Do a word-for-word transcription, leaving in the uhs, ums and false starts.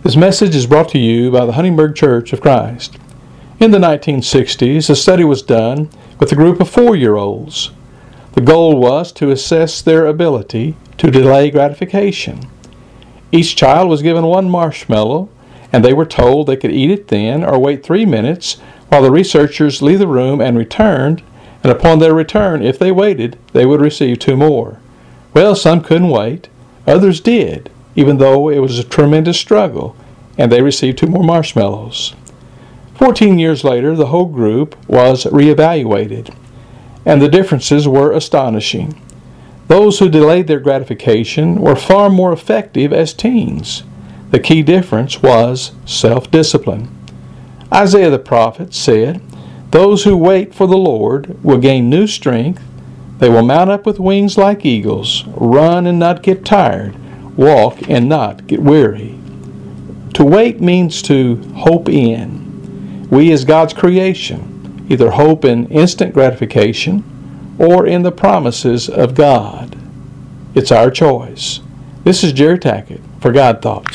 This message is brought to you by the Huntingburg Church of Christ. In the nineteen sixties, a study was done with a group of four-year-olds. The goal was to assess their ability to delay gratification. Each child was given one marshmallow, and they were told they could eat it then or wait three minutes while the researchers leave the room and returned, and upon their return, if they waited, they would receive two more. Well, some couldn't wait. Others did, even though it was a tremendous struggle, and they received two more marshmallows. Fourteen years later, the whole group was reevaluated, and the differences were astonishing. Those who delayed their gratification were far more effective as teens. The key difference was self-discipline. Isaiah the prophet said, "Those who wait for the Lord will gain new strength. They will mount up with wings like eagles, run and not get tired, walk and not get weary." To wait means to hope in. We as God's creation either hope in instant gratification or in the promises of God. It's our choice. This is Jerry Tackett for God Thoughts.